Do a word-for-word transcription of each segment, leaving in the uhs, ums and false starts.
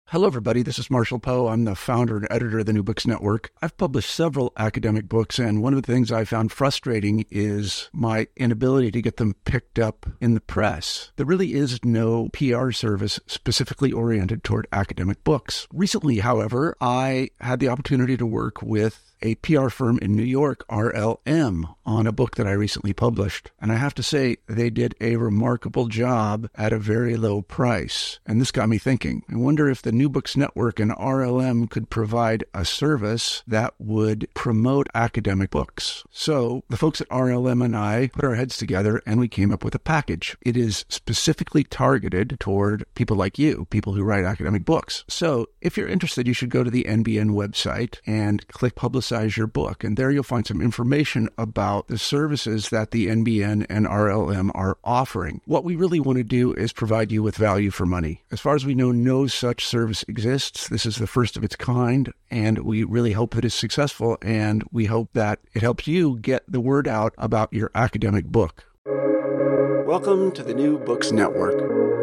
Hello, everybody. This is Marshall Poe. I'm the founder and editor of the New Books Network. I've published several academic books, and one of the things I found frustrating is my inability to get them picked up in the press. There really is no P R service specifically oriented toward academic books. Recently, however, I had the opportunity to work with a P R firm in New York, R L M, on a book that I recently published. And I have to say, they did a remarkable job at a very low price. And this got me thinking. I wonder if the New Books Network and R L M could provide a service that would promote academic books. So the folks at R L M and I put our heads together and we came up with a package. It is specifically targeted toward people like you, people who write academic books. So if you're interested, you should go to the N B N website and click Publicize your book. And there you'll find some information about the services that the N B N and R L M are offering. What we really want to do is provide you with value for money. As far as we know, no such service exists. This is the first of its kind, and we really hope that it's successful, and we hope that it helps you get the word out about your academic book. Welcome to the New Books Network.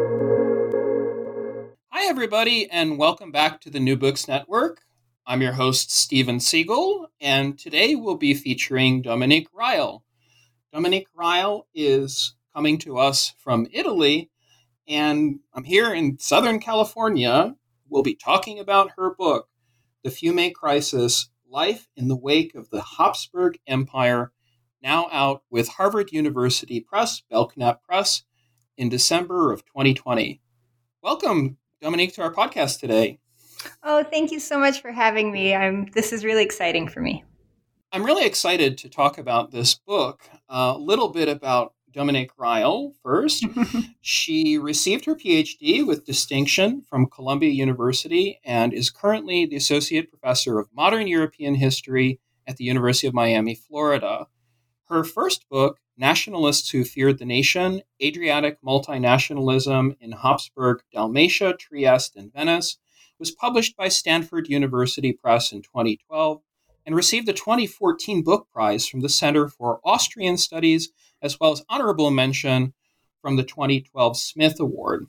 Hi, everybody, and welcome back to the New Books Network. I'm your host, Steven Siegel, and today we'll be featuring Dominique Ryle. Dominique Ryle is coming to us from Italy, and I'm here in Southern California. We'll be talking about her book, The Fiume Crisis, Life in the Wake of the Habsburg Empire, now out with Harvard University Press, Belknap Press, in December of twenty twenty. Welcome, Dominique, to our podcast today. Oh, thank you so much for having me. I'm. This is really exciting for me. I'm really excited to talk about this book. A little bit about Dominique Ryle first. She received her P H D with distinction from Columbia University and is currently the Associate Professor of Modern European History at the University of Miami, Florida. Her first book, Nationalists Who Feared the Nation, Adriatic Multinationalism in Habsburg, Dalmatia, Trieste, and Venice, was published by Stanford University Press in twenty twelve and received a twenty fourteen book prize from the Center for Austrian Studies, as well as honorable mention from the twenty twelve Smith Award.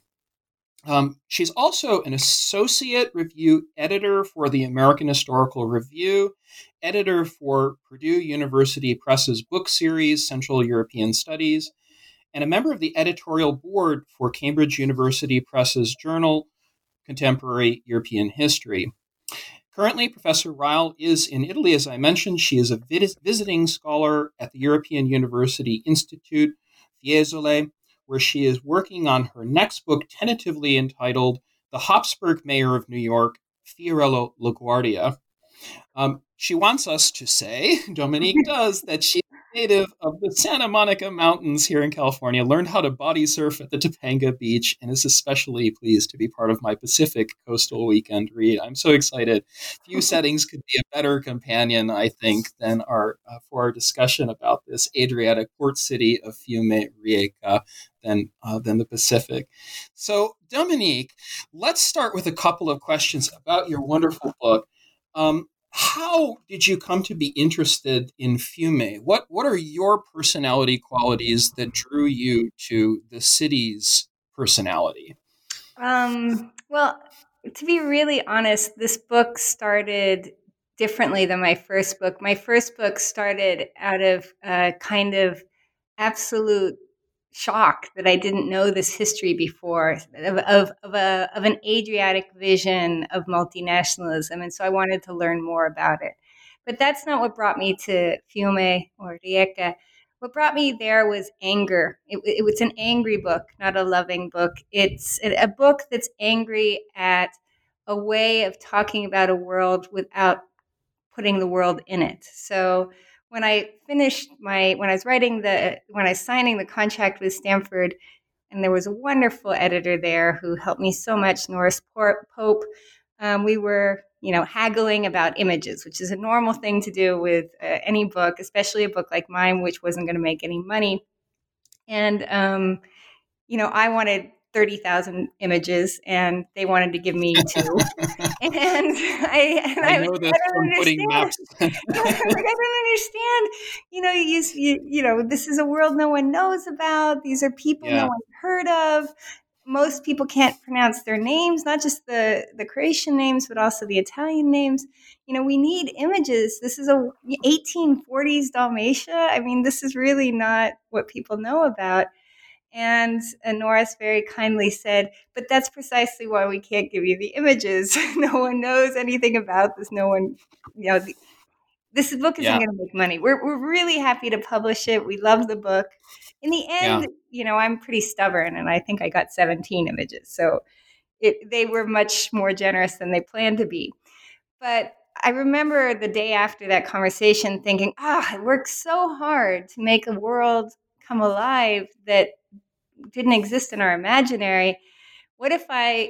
Um, she's also an associate review editor for the American Historical Review, editor for Purdue University Press's book series, Central European Studies, and a member of the editorial board for Cambridge University Press's journal, Contemporary European History. Currently, Professor Ryle is in Italy, as I mentioned. She is a vis- visiting scholar at the European University Institute, Fiesole, where she is working on her next book, tentatively entitled The Habsburg Mayor of New York, Fiorello LaGuardia. Um, she wants us to say, Dominique does, that she's a native of the Santa Monica Mountains here in California, learned how to body surf at the Topanga Beach, and is especially pleased to be part of my Pacific Coastal Weekend read. I'm so excited. Few settings could be a better companion, I think, than our uh, for our discussion about this Adriatic port city of Fiume Rijeka than, uh, than the Pacific. So, Dominique, let's start with a couple of questions about your wonderful book. Um, How did you come to be interested in Fiume? What what are your personality qualities that drew you to the city's personality? Um, well, to be really honest, this book started differently than my first book. My first book started out of a kind of absolute shock that I didn't know this history before of, of, of, a, of an Adriatic vision of multinationalism. And so I wanted to learn more about it. But that's not what brought me to Fiume or Rijeka. What brought me there was anger. It, it was an angry book, not a loving book. It's a book that's angry at a way of talking about a world without putting the world in it. So when I finished my, when I was writing the, when I was signing the contract with Stanford, and there was a wonderful editor there who helped me so much, Norris Pope, um, we were, you know, haggling about images, which is a normal thing to do with uh, any book, especially a book like mine, which wasn't going to make any money. And, um, you know, I wanted thirty thousand images, and they wanted to give me two. and I, and I I, know was, this I don't from putting maps. understand. like, I don't understand. You know, you, you, you know, this is a world no one knows about. These are people Yeah. no one's heard of. most people can't pronounce their names, not just the, the Croatian names, but also the Italian names. You know, we need images. This is a eighteen forties Dalmatia. I mean, this is really not what people know about. And uh, Norris very kindly said, but that's precisely why we can't give you the images. No one knows anything about this. No one, you know, the, this book isn't Yeah. going to make money. We're we're really happy to publish it. We love the book. In the end, Yeah. you know, I'm pretty stubborn, and I think I got seventeen images. So it, they were much more generous than they planned to be. But I remember the day after that conversation thinking, ah, I worked so hard to make a world come alive that didn't exist in our imaginary. What if I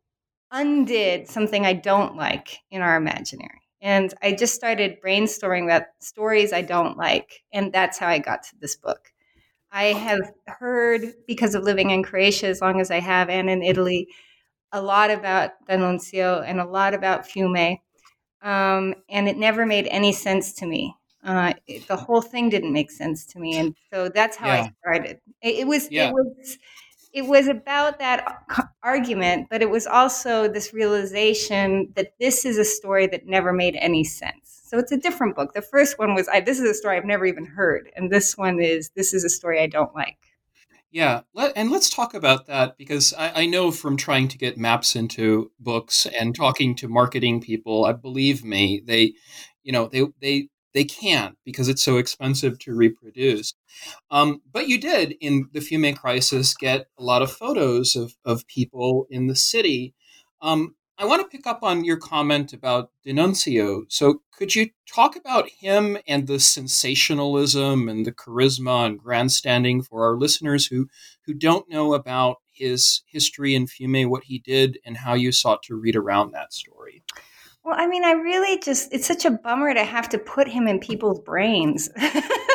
undid something I don't like in our imaginary? And I just started brainstorming about stories I don't like. And that's how I got to this book. I have heard, because of living in Croatia as long as I have, and in Italy, a lot about D'Annunzio and a lot about Fiume. Um, and it never made any sense to me. Uh, it, the whole thing didn't make sense to me. And so that's how Yeah. I started. It, it was, Yeah. it was, it was about that argument, but it was also this realization that this is a story that never made any sense. So it's a different book. The first one was, I, this is a story I've never even heard. And this one is, this is a story I don't like. Yeah, Let, and let's talk about that, because I, I know from trying to get maps into books and talking to marketing people, I believe me, they, you know, they they they can't, because it's so expensive to reproduce. Um, but you did, in the Fiume Crisis, get a lot of photos of of people in the city. Um, I want to pick up on your comment about D'Annunzio. So could you talk about him and the sensationalism and the charisma and grandstanding for our listeners who, who don't know about his history in Fiume, what he did, and how you sought to read around that story? Well, I mean, I really just, it's such a bummer to have to put him in people's brains because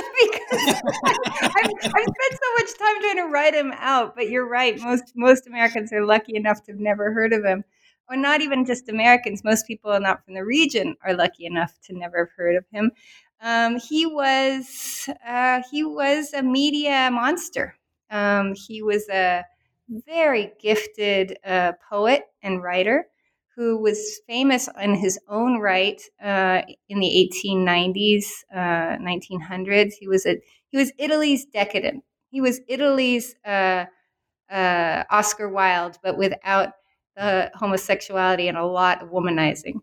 I've, I've spent so much time trying to write him out. But you're right. Most, most Americans are lucky enough to have never heard of him. Or not even just Americans. Most people not from the region are lucky enough to never have heard of him. Um, he was uh, he was a media monster. Um, he was a very gifted uh, poet and writer who was famous in his own right uh, in the eighteen nineties, uh, nineteen hundreds. He was a he was Italy's decadent. He was Italy's uh, uh, Oscar Wilde, but without the homosexuality and a lot of womanizing.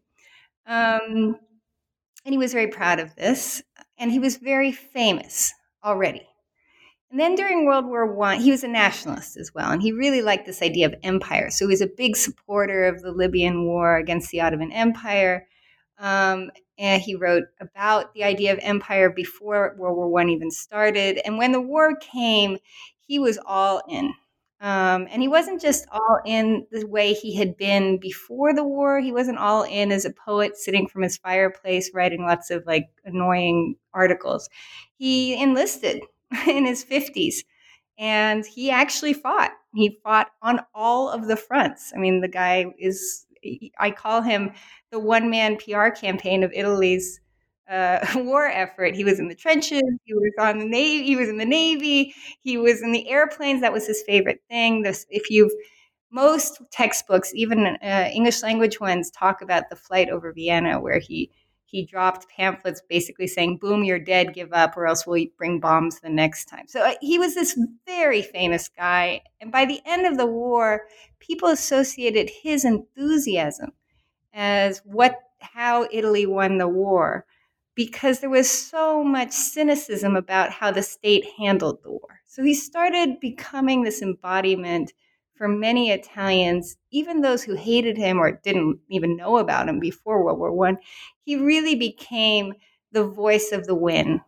Um, and he was very proud of this. And he was very famous already. And then during World War One, he was a nationalist as well, and he really liked this idea of empire. So he was a big supporter of the Libyan War against the Ottoman Empire. Um, and he wrote about the idea of empire before World War One even started. And when the war came, he was all in. Um, and he wasn't just all in the way he had been before the war. He wasn't all in as a poet sitting from his fireplace writing lots of like annoying articles. He enlisted in his fifties, and he actually fought. He fought on all of the fronts. I mean, the guy is, I call him the one-man P R campaign of Italy's uh, war effort. He was in the trenches. He was on the Navy. He was in the Navy. He was in the airplanes. That was his favorite thing. This, if you've, most textbooks, even uh, English language ones, talk about the flight over Vienna, where he he dropped pamphlets basically saying, "Boom, you're dead. Give up, or else we'll bring bombs the next time." So uh, he was this very famous guy, and by the end of the war, people associated his enthusiasm as what how Italy won the war, because there was so much cynicism about how the state handled the war. So he started becoming this embodiment for many Italians, even those who hated him or didn't even know about him before World War One. He really became the voice of the win.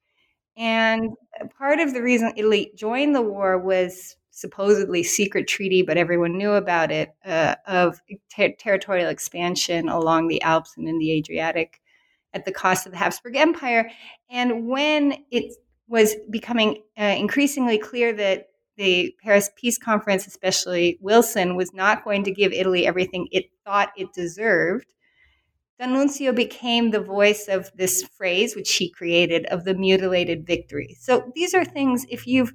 And part of the reason Italy joined the war was supposedly secret treaty, but everyone knew about it, uh, of ter- territorial expansion along the Alps and in the Adriatic at the cost of the Habsburg Empire. And when it was becoming uh, increasingly clear that the Paris Peace Conference, especially Wilson, was not going to give Italy everything it thought it deserved, D'Annunzio became the voice of this phrase, which she created, of the mutilated victory. So these are things, if you've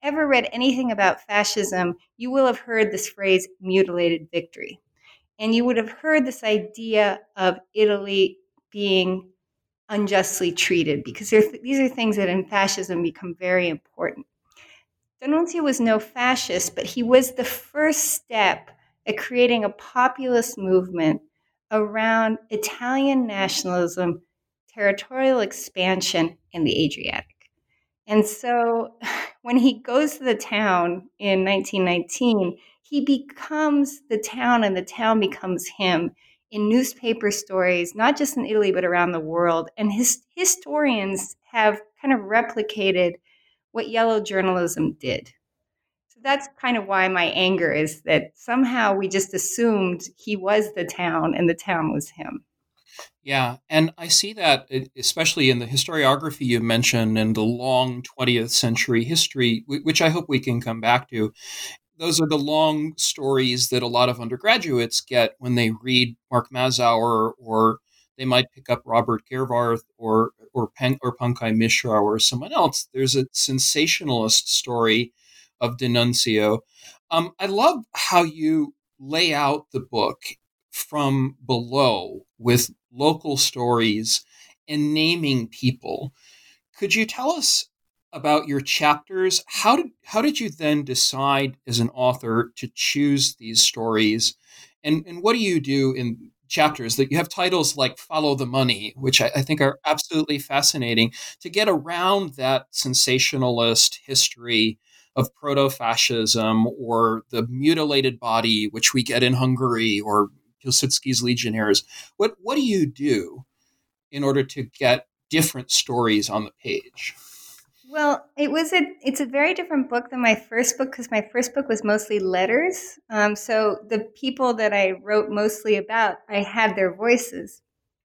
ever read anything about fascism, you will have heard this phrase, mutilated victory. And you would have heard this idea of Italy being unjustly treated, because these are things that in fascism become very important. D'Annunzio was no fascist, but he was the first step at creating a populist movement around Italian nationalism, territorial expansion, and the Adriatic. And so when he goes to the town in nineteen nineteen, he becomes the town and the town becomes him in newspaper stories, not just in Italy, but around the world. And his historians have kind of replicated what yellow journalism did. So that's kind of why my anger is that somehow we just assumed he was the town and the town was him. Yeah, and I see that especially in the historiography you mentioned and the long twentieth century history, which I hope we can come back to. Those are the long stories that a lot of undergraduates get when they read Mark Mazower, or they might pick up Robert Gerwarth or or, Pen, or Pankaj Mishra or someone else. There's a sensationalist story of D'Annunzio. Um, I love how you lay out the book from below with local stories and naming people. Could you tell us about your chapters? How did how did you then decide as an author to choose these stories? And and what do you do in chapters that you have titles like Follow the Money, which I, I think are absolutely fascinating, to get around that sensationalist history of proto-fascism or the mutilated body, which we get in Hungary, or Pilsudski's Legionnaires? What what do you do in order to get different stories on the page? Well, it was a it's a very different book than my first book, because my first book was mostly letters. Um, so the people that I wrote mostly about, I had their voices.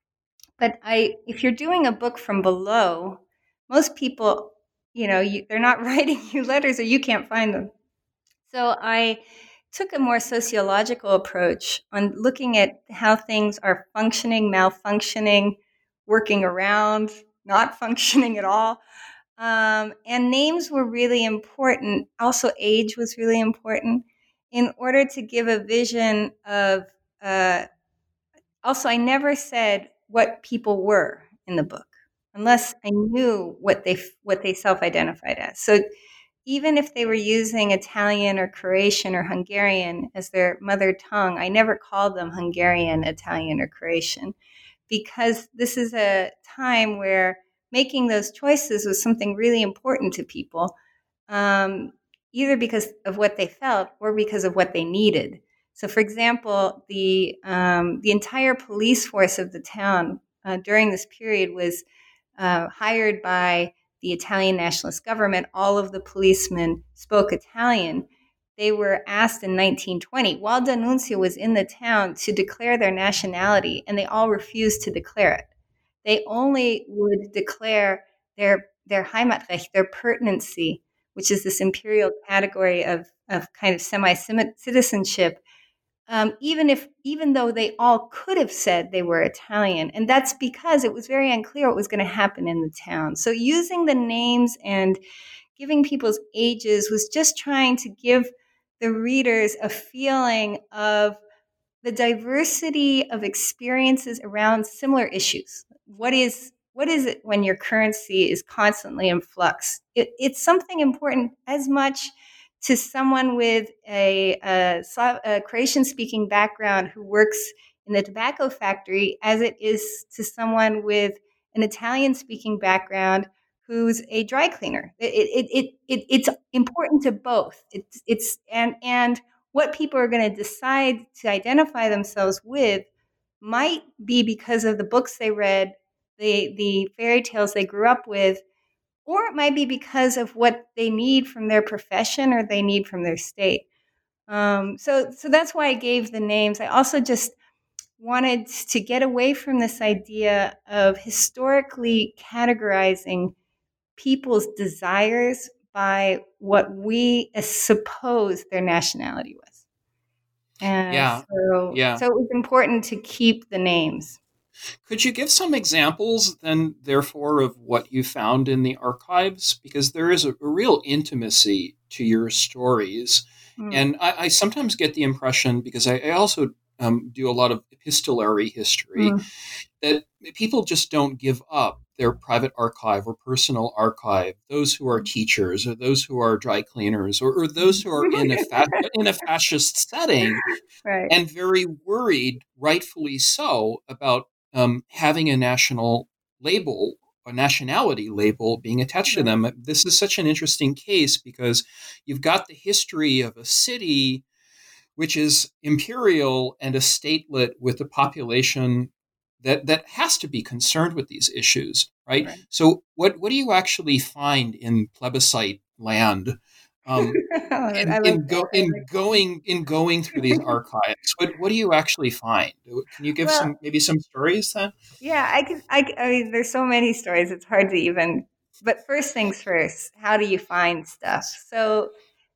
But I, if you're doing a book from below, most people, you know, you, they're not writing you letters, or you can't find them. So I took a more sociological approach on looking at how things are functioning, malfunctioning, working around, not functioning at all. Um, and names were really important. Also, age was really important in order to give a vision of. Uh, also, I never said what people were in the book, unless I knew what they what they self-identified as. So, even if they were using Italian or Croatian or Hungarian as their mother tongue, I never called them Hungarian, Italian, or Croatian, because this is a time where making those choices was something really important to people, um, either because of what they felt or because of what they needed. So, for example, the um, the entire police force of the town uh, during this period was uh, hired by the Italian nationalist government. All of the policemen spoke Italian. They were asked in nineteen twenty, while D'Annunzio was in the town, to declare their nationality, and they all refused to declare it. They only would declare their their Heimatrecht, their pertinency, which is this imperial category of, of kind of semi-citizenship, um, even if even though they all could have said they were Italian. And that's because it was very unclear what was going to happen in the town. So using the names and giving people's ages was just trying to give the readers a feeling of the diversity of experiences around similar issues. What is what is it when your currency is constantly in flux? It, it's something important as much to someone with a, a, a Croatian-speaking background who works in the tobacco factory as it is to someone with an Italian-speaking background who's a dry cleaner. It, it, it, it, it's important to both. It's, it's and and what people are going to decide to identify themselves with might be because of the books they read, the the fairy tales they grew up with, or it might be because of what they need from their profession or they need from their state. Um, so, so that's why I gave the names. I also just wanted to get away from this idea of historically categorizing people's desires by what we suppose their nationality was. And yeah, so, yeah. so it was important to keep the names. Could you give some examples then, therefore, of what you found in the archives? Because there is a, a real intimacy to your stories. Mm. And I, I sometimes get the impression, because I, I also um, do a lot of epistolary history, Mm. that people just don't give up their private archive or personal archive, those who are teachers or those who are dry cleaners or, or those who are in a, fa- in a fascist setting, Right. and very worried, rightfully so, about um, having a national label, a nationality label being attached to them. This is such an interesting case because you've got the history of a city which is imperial and a statelet with a population that, that has to be concerned with these issues, right? Right. So what, what do you actually find in plebiscite land? Um, in, I like in, go, that. I in like going in going through these archives, what what do you actually find? Can you give Well, some maybe some stories then? yeah, I could. I, I mean, there's so many stories. It's hard to even. But first things first. How do you find stuff? So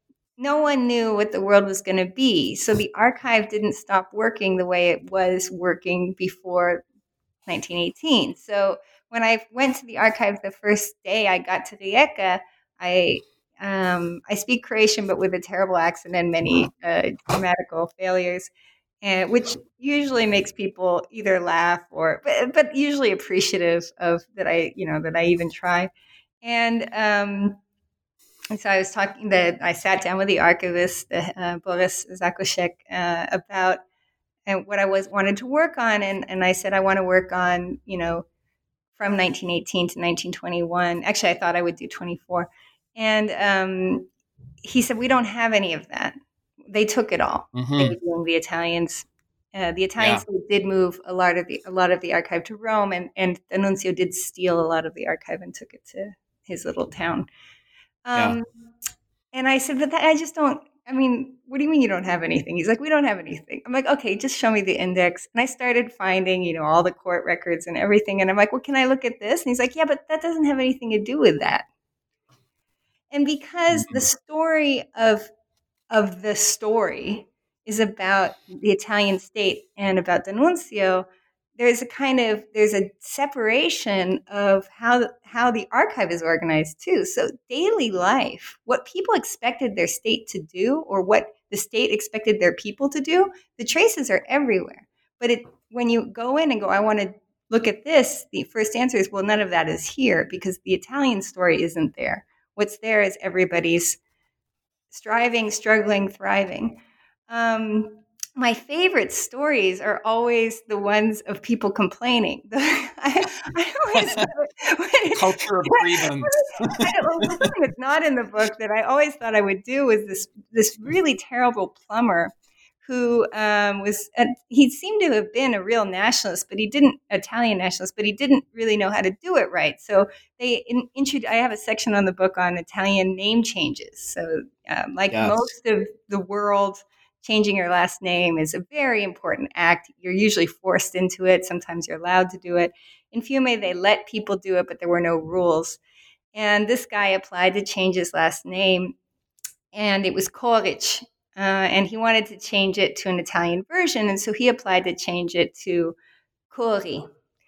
no one knew what the world was going to be. So the archive didn't stop working the way it was working before nineteen eighteen. So when I went to the archive the first day I got to Rijeka, I um, I speak Croatian, but with a terrible accent and many uh, grammatical failures, and which usually makes people either laugh or, but, but usually appreciative of that I, you know, that I even try. And um, and so I was talking that I sat down with the archivist, uh, Boris Zakoszek, uh, about and what I was wanted to work on, and and I said I want to work on, you know, from nineteen eighteen to nineteen twenty-one. Actually, I thought I would do twenty-four, and um, he said we don't have any of that. They took it all. They Mm-hmm. being the Italians. Uh, the Yeah. Italians did move a lot of the a lot of the archive to Rome, and and D'Annunzio did steal a lot of the archive and took it to his little town. Yeah. Um, and I said, but that, I just don't. I mean, what do you mean you don't have anything? He's like, we don't have anything. I'm like, okay, just show me the index. And I started finding, you know, all the court records and everything. And I'm like, well, can I look at this? And he's like, yeah, but that doesn't have anything to do with that. And because the Mm-hmm. story of of the story is about the Italian state and about D'Annunzio, there's a kind of there's a separation of how how the archive is organized too. So daily life, what people expected their state to do, or what the state expected their people to do, the traces are everywhere. But it when you go in and go, I want to look at this, the first answer is, well, none of that is here because the Italian story isn't there. What's there is everybody's striving, struggling, thriving. Um, my favorite stories are always the ones of people complaining. I, I always The culture of grievance. I don't, something that's not in the book that I always thought I would do was this this really terrible plumber who um, was a, he seemed to have been a real nationalist, but he didn't Italian nationalist, but he didn't really know how to do it right. So they in, introduced. I have a section on the book on Italian name changes. So um, like Yes. most of the world, changing your last name is a very important act. You're usually forced into it. Sometimes you're allowed to do it. In Fiume, they let people do it, but there were no rules. And this guy applied to change his last name, and it was Coric. Uh, and he wanted to change it to an Italian version, and so he applied to change it to Cori.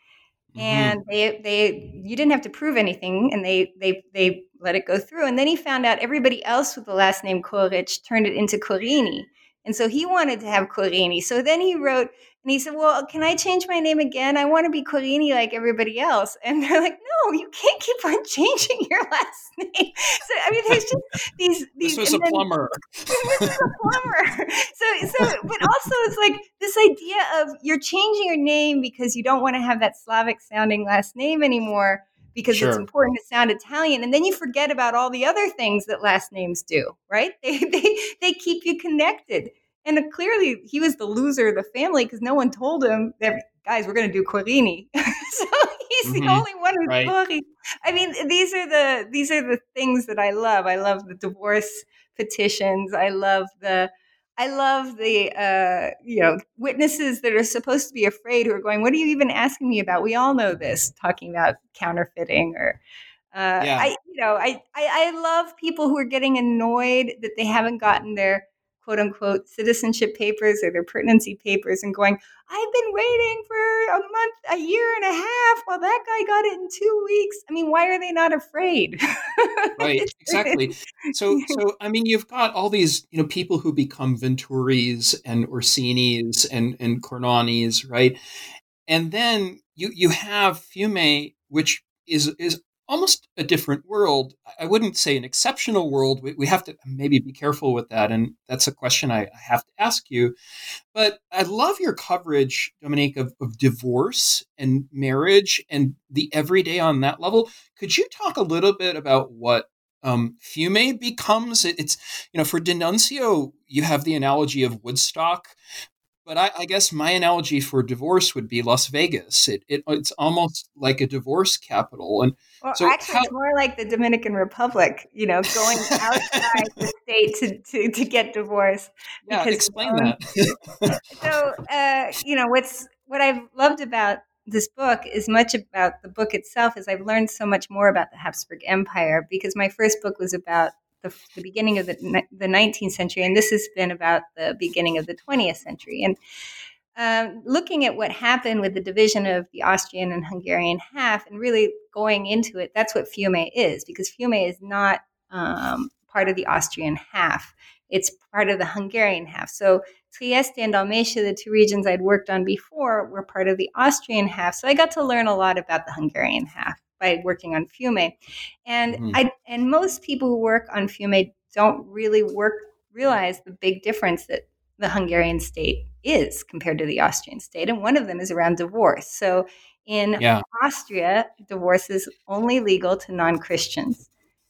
And Mm-hmm. they they you didn't have to prove anything, and they they they let it go through. And then he found out everybody else with the last name Coric turned it into Corini, and so he wanted to have Corini. So then he wrote and he said, "Well, can I change my name again? I want to be Corini like everybody else." And they're like, "No, you can't keep on changing your last name." So I mean, there's just these these This was and a then, plumber. this is a plumber. So, so, but also it's like this idea of you're changing your name because you don't want to have that Slavic sounding last name anymore because it's Sure. important to sound Italian. And then you forget about all the other things that last names do, right? They, they, they keep you connected. And clearly he was the loser of the family because no one told him that, guys, we're going to do Corini. So he's the Mm-hmm. only one who's Right. Cori. I mean, these are the, these are the things that I love. I love the divorce petitions. I love the, I love the, uh, you know, witnesses that are supposed to be afraid who are going, what are you even asking me about? We all know this, talking about counterfeiting or, uh, Yeah. I, you know, I, I, I love people who are getting annoyed that they haven't gotten their quote unquote citizenship papers or their pertinency papers and going, I've been waiting for for a month, a year and a half, while that guy got it in two weeks. I mean, why are they not afraid? Right, exactly. So, so I mean, you've got all these, you know, people who become Venturis and Orsinis and and Cornanis, right? And then you you have Fiume, which is is almost a different world. I wouldn't say an exceptional world. We, we have to maybe be careful with that, and that's a question I, I have to ask you. But I love your coverage, Dominique, of, of divorce and marriage and the everyday on that level. Could you talk a little bit about what um, Fiume becomes? It, it's, you know, for D'Annunzio, you have the analogy of Woodstock. But I, I guess my analogy for divorce would be Las Vegas. It, it it's almost like a divorce capital. And Well, so actually, how it's more like the Dominican Republic, you know, going outside the state to, to, to get divorced. Yeah, Because explain um, that. so uh, you know what's what I've loved about this book is much about the book itself is I've learned so much more about the Habsburg Empire, because my first book was about the, the beginning of the the nineteenth century, and this has been about the beginning of the twentieth century. And um, looking at what happened with the division of the Austrian and Hungarian half, and really going into it, that's what Fiume is, because Fiume is not um, part of the Austrian half. It's part of the Hungarian half. So Trieste and Dalmatia, the two regions I'd worked on before, were part of the Austrian half. So I got to learn a lot about the Hungarian half by working on Fiume. And Mhm. I and most people who work on Fiume don't really work realize the big difference that the Hungarian state is compared to the Austrian state. And one of them is around divorce. So in Yeah. Austria, divorce is only legal to non-Christians.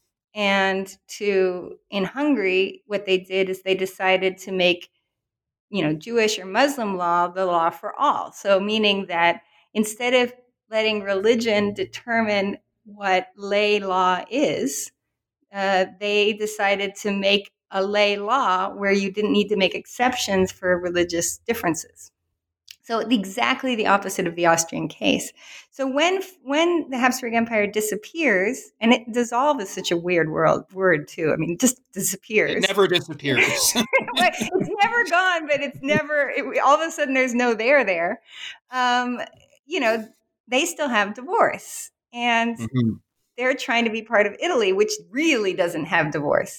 And to in Hungary, what they did is they decided to make, you know, Jewish or Muslim law the law for all. So meaning that instead of letting religion determine what lay law is, uh, they decided to make a lay law where you didn't need to make exceptions for religious differences. So exactly the opposite of the Austrian case. So when when the Habsburg Empire disappears, and it dissolve is such a weird world, word too. I mean, it just It disappears. never disappears. But it's never gone, but it's never. It, all of a sudden, there's no there there. Um, you know, they still have divorce, and Mhm. they're trying to be part of Italy, which really doesn't have divorce.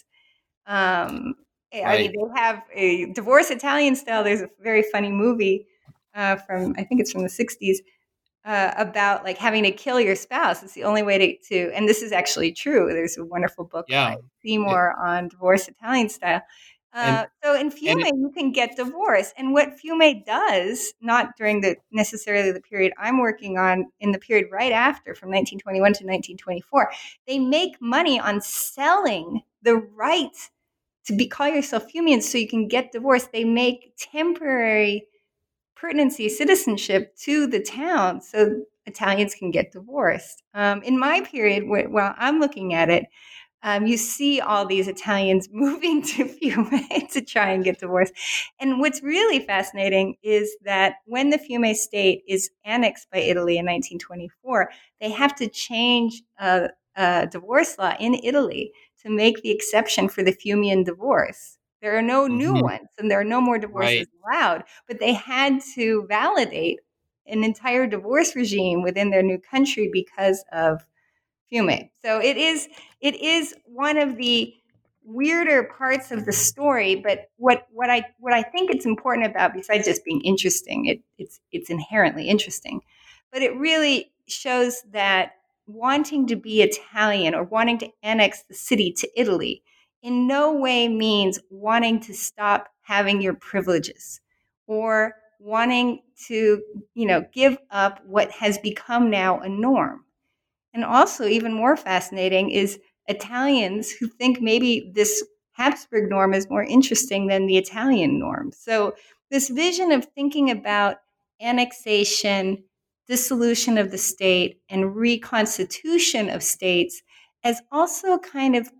Um, I mean, Right. they have a divorce Italian style. There's a very funny movie uh, from, I think it's from the sixties, uh, about like having to kill your spouse. It's the only way to, to, and this is actually true. There's a wonderful book by Yeah. It, Seymour on divorce Italian style. Uh, and so in and Fiume, it, you can get divorced. And what Fiume does, not during the necessarily the period I'm working on, in the period right after, from nineteen twenty-one to nineteen twenty-four, they make money on selling the right to be call yourself Fiumeans so you can get divorced. They make temporary pertinency citizenship to the town so Italians can get divorced. Um, in my period, while I'm looking at it, um, you see all these Italians moving to Fiume to try and get divorced. And what's really fascinating is that when the Fiume state is annexed by Italy in nineteen twenty-four, they have to change a, a divorce law in Italy to make the exception for the Fiumean divorce. There are no new mhm. ones, and there are no more divorces Right. allowed, but they had to validate an entire divorce regime within their new country because of Fiume. So it is it is one of the weirder parts of the story, but what what I what I think it's important about, besides just being interesting, it, it's it's inherently interesting, but it really shows that wanting to be Italian or wanting to annex the city to Italy in no way means wanting to stop having your privileges or wanting to, you know, give up what has become now a norm. And also, even more fascinating is Italians who think maybe this Habsburg norm is more interesting than the Italian norm. So, this vision of thinking about annexation, dissolution of the state, and reconstitution of states as also kind of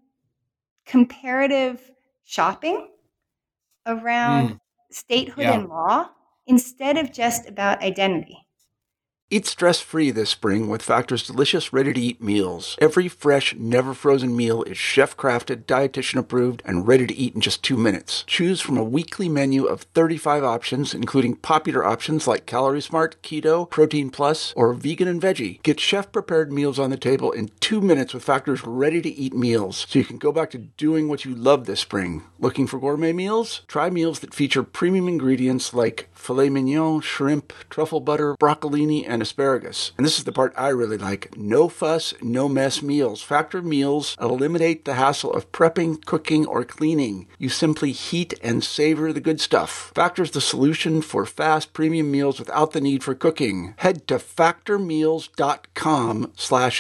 comparative shopping around Mm, statehood yeah. and law instead of just about identity. Eat stress-free this spring with Factor's delicious, ready-to-eat meals. Every fresh, never-frozen meal is chef-crafted, dietitian-approved, and ready to eat in just two minutes. Choose from a weekly menu of thirty-five options, including popular options like Calorie Smart, Keto, Protein Plus, or Vegan and Veggie. Get chef-prepared meals on the table in two minutes with Factor's ready-to-eat meals, so you can go back to doing what you love this spring. Looking for gourmet meals? Try meals that feature premium ingredients like filet mignon, shrimp, truffle butter, broccolini, and asparagus. And this is the part I really like. No fuss, no mess meals. Factor meals eliminate the hassle of prepping, cooking, or cleaning. You simply heat and savor the good stuff. Factor's the solution for fast premium meals without the need for cooking. Head to factormeals.com slash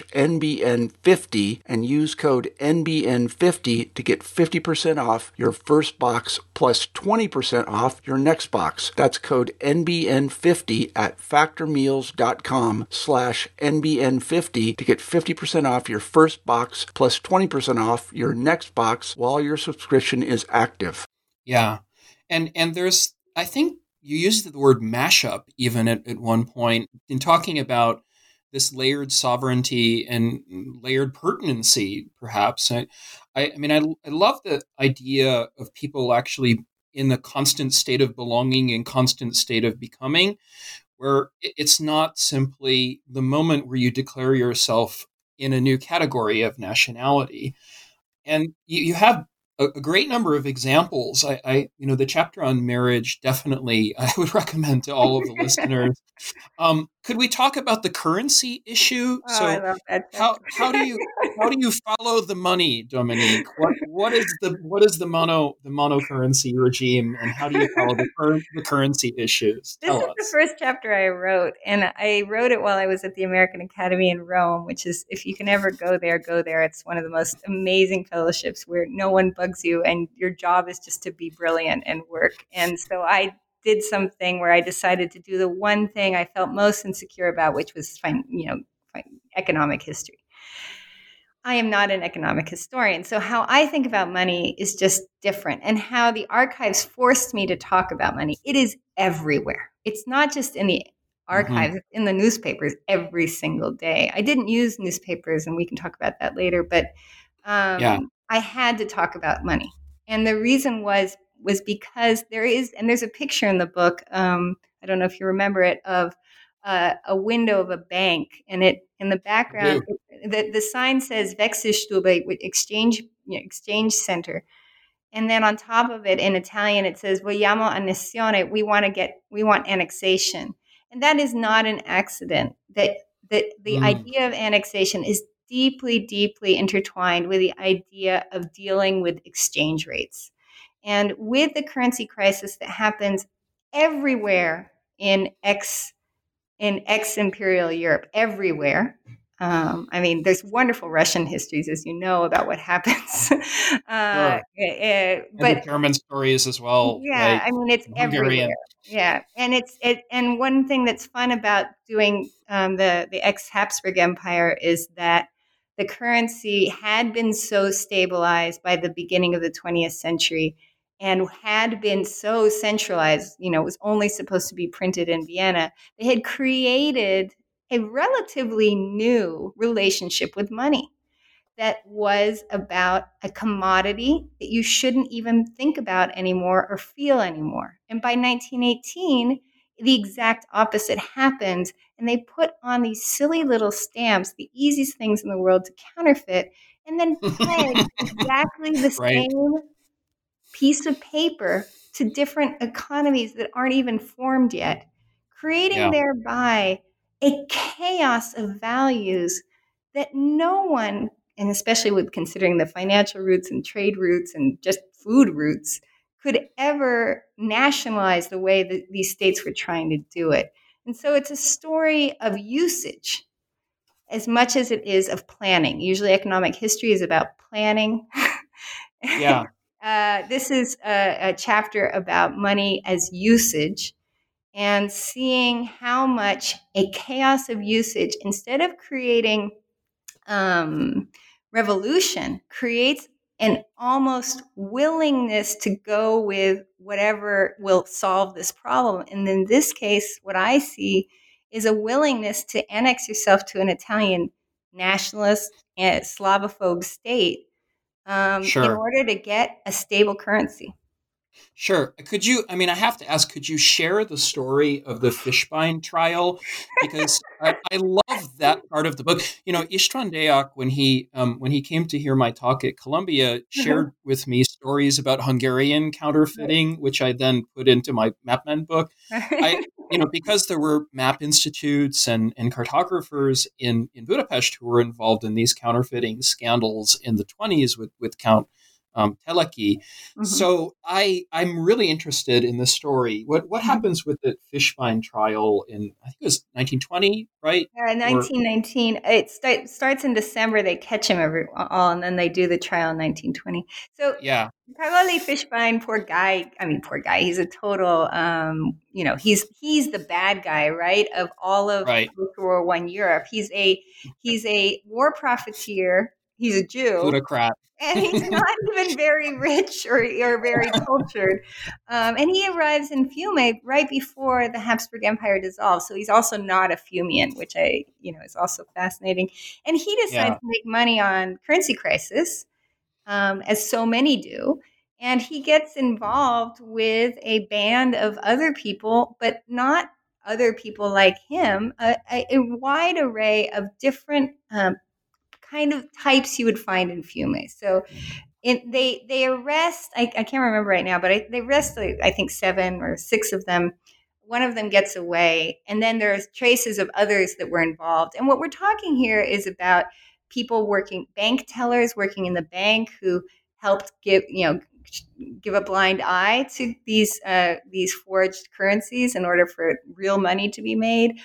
NBN50 and use code N B N fifty to get fifty percent off your first box plus twenty percent off your next box. That's code N B N fifty at factormeals.com slash N B N fifty to get fifty percent off your first box plus twenty percent off your next box while your subscription is active. Yeah. And and there's, I think you used the word mashup even at, at one point in talking about this layered sovereignty and layered pertinency, perhaps. I, I, I mean, I, I love the idea of people actually in the constant state of belonging and constant state of becoming, where it's not simply the moment where you declare yourself in a new category of nationality. And you, you have a, a great number of examples. I, I, you know, the chapter on marriage, definitely I would recommend to all of the listeners. Um, could we talk about the currency issue? Oh, so I love that. how how do you how do you follow the money, Dominique? What what is the what is the mono the monocurrency regime, and how do you follow the, cur- the currency issues? This Tell is us. the first chapter I wrote, and I wrote it while I was at the American Academy in Rome, which is, if you can ever go there, go there. It's one of the most amazing fellowships where no one bugs you, and your job is just to be brilliant and work. And so I did something where I decided to do the one thing I felt most insecure about, which was, you know, economic history. I am not an economic historian, so how I think about money is just different, and how the archives forced me to talk about money. It is everywhere. It's not just in the archives, mm-hmm. It's in the newspapers every single day. I didn't use newspapers, and we can talk about that later, but um, yeah. I had to talk about money. And the reason was was because there is, and there's a picture in the book, um, I don't know if you remember it, of uh, a window of a bank, and it in the background, it, the, the sign says Wechselstube, exchange you know, exchange center. And then on top of it, in Italian, it says Vogliamo annessione, we want to get, we want annexation. And that is not an accident. That, that the mm. idea of annexation is deeply, deeply intertwined with the idea of dealing with exchange rates. And with the currency crisis that happens everywhere in ex in ex-imperial Europe, everywhere. Um, I mean, there's wonderful Russian histories, as you know, about what happens. uh, sure. uh, but and the German stories as well. Yeah, right? I mean, it's Hungarian. everywhere. Yeah, and it's it. And one thing that's fun about doing um, the the ex-Habsburg Empire is that the currency had been so stabilized by the beginning of the twentieth century, and had been so centralized. You know, it was only supposed to be printed in Vienna. They had created a relatively new relationship with money that was about a commodity that you shouldn't even think about anymore or feel anymore. And by nineteen eighteen, the exact opposite happened. And they put on these silly little stamps, the easiest things in the world to counterfeit, and then pegged exactly the right. same piece of paper to different economies that aren't even formed yet, creating yeah. thereby a chaos of values that no one, and especially with considering the financial routes and trade routes and just food routes, could ever nationalize the way that these states were trying to do it. And so it's a story of usage as much as it is of planning. Usually economic history is about planning. Yeah. uh, this is a, a chapter about money as usage, and seeing how much a chaos of usage, instead of creating um, revolution, creates an almost willingness to go with whatever will solve this problem. And in this case, what I see is a willingness to annex yourself to an Italian nationalist and Slavophobe state um, in Sure. order to get a stable currency. Sure. Could you, I mean, I have to ask, could you share the story of the Fishbein trial? Because I, I love that part of the book. You know, István Deák, when he um, when he came to hear my talk at Columbia, shared with me stories about Hungarian counterfeiting, which I then put into my MapMen book. I, you know, because there were map institutes and, and cartographers in, in Budapest who were involved in these counterfeiting scandals in the twenties with, with Count Um, Teleki. Mm-hmm. So I, I'm really interested in this story. What what happens with the Fishbein trial in, I think it was nineteen twenty, right? Yeah, nineteen nineteen. Or, it start, starts in December. They catch him every all, and then they do the trial in nineteen twenty. So yeah, Károly Fishbein, poor guy. I mean, poor guy. He's a total. Um, you know, he's he's the bad guy, right? Of all of right. World War One Europe, he's a he's a war profiteer. He's a Jew. Plutocrat. And he's not even very rich or, or very cultured. Um, and he arrives in Fiume right before the Habsburg Empire dissolves. So he's also not a Fiumian, which I, you know, is also fascinating. And he decides yeah. to make money on currency crisis, um, as so many do. And he gets involved with a band of other people, but not other people like him, a, a, a wide array of different um kind of types you would find in Fiume. So it, they they arrest, I, I can't remember right now, but I, they arrest, like, I think, seven or six of them. One of them gets away. And then there's traces of others that were involved. And what we're talking here is about people working, bank tellers working in the bank who helped give, you know, give a blind eye to these uh, these forged currencies in order for real money to be made,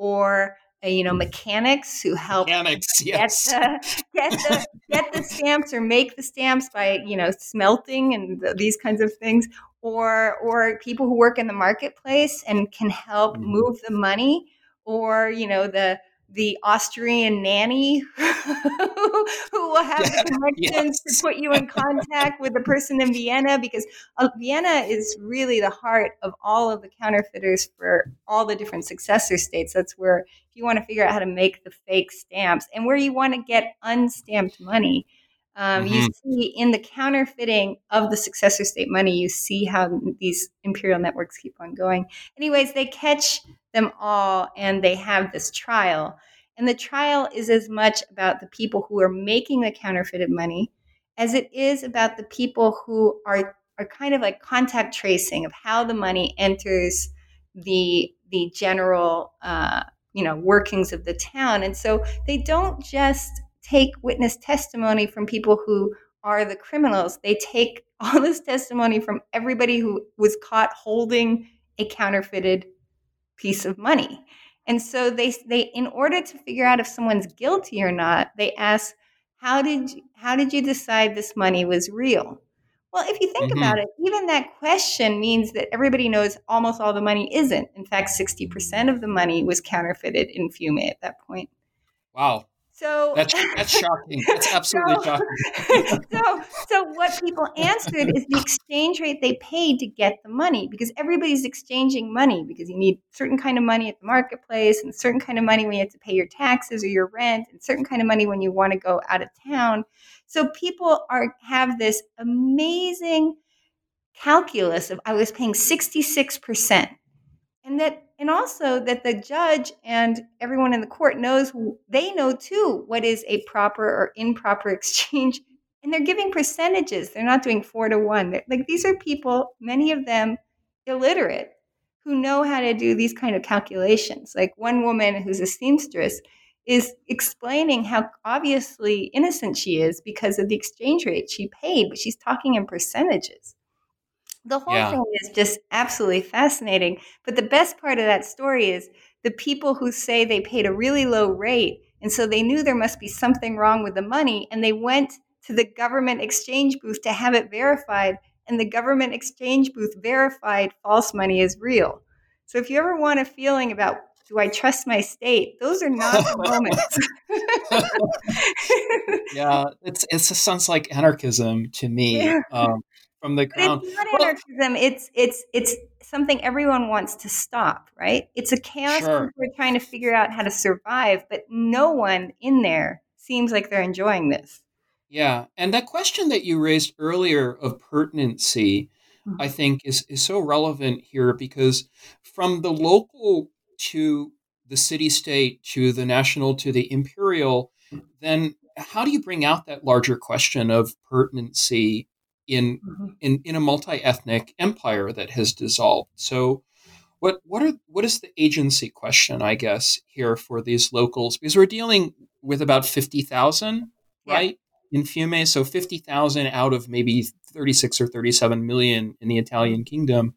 or Uh, you know, mechanics who help mechanics, get, yes. the, get the get the stamps or make the stamps by, you know, smelting and the, these kinds of things, or or people who work in the marketplace and can help mm-hmm. move the money, or, you know, the the Austrian nanny who will have yeah, the connections yes. to put you in contact with the person in Vienna, because uh, Vienna is really the heart of all of the counterfeiters for all the different successor states. That's where, if you want to figure out how to make the fake stamps and where you want to get unstamped money, um, mm-hmm. you see in the counterfeiting of the successor state money, you see how these imperial networks keep on going. Anyways, they catch them all and they have this trial. And the trial is as much about the people who are making the counterfeited money as it is about the people who are, are kind of like contact tracing of how the money enters the, the general uh, you know, workings of the town. And so they don't just take witness testimony from people who are the criminals. They take all this testimony from everybody who was caught holding a counterfeited piece of money. And so they they in order to figure out if someone's guilty or not, they ask, how did you, how did you decide this money was real? Well, if you think mm-hmm. about it, even that question means that everybody knows almost all the money isn't. In fact, sixty percent of the money was counterfeited in Fiume at that point. Wow. So that's that's shocking. That's absolutely so, shocking. so, so what people answered is the exchange rate they paid to get the money, because everybody's exchanging money because you need certain kind of money at the marketplace and certain kind of money when you have to pay your taxes or your rent, and certain kind of money when you want to go out of town. So people are have this amazing calculus of I was paying sixty-six percent. And that, and also that the judge and everyone in the court knows, they know too what is a proper or improper exchange, and they're giving percentages. They're not doing four to one. They're, like, these are people, many of them illiterate, who know how to do these kind of calculations. Like one woman who's a seamstress is explaining how obviously innocent she is because of the exchange rate she paid, but she's talking in percentages. The whole yeah. thing is just absolutely fascinating. But the best part of that story is the people who say they paid a really low rate, and so they knew there must be something wrong with the money, and they went to the government exchange booth to have it verified, and the government exchange booth verified false money is real. So if you ever want a feeling about, do I trust my state? Those are not the moments. yeah, it's it sounds like anarchism to me. Yeah. Um, from the But it's crown. not Well, anarchism. It's it's it's something everyone wants to stop, right? It's a chaos sure. people are trying to figure out how to survive, but no one in there seems like they're enjoying this. Yeah. And that question that you raised earlier of pertinency, I Mhm. think is, is so relevant here because from the local to the city state to the national to the imperial, then how do you bring out that larger question of pertinency in Mhm. in, in a multi-ethnic empire that has dissolved? So what what are what is the agency question, I guess, here for these locals? Because we're dealing with about fifty thousand, Yeah. right? In Fiume, so fifty thousand out of maybe thirty-six or thirty-seven million in the Italian kingdom.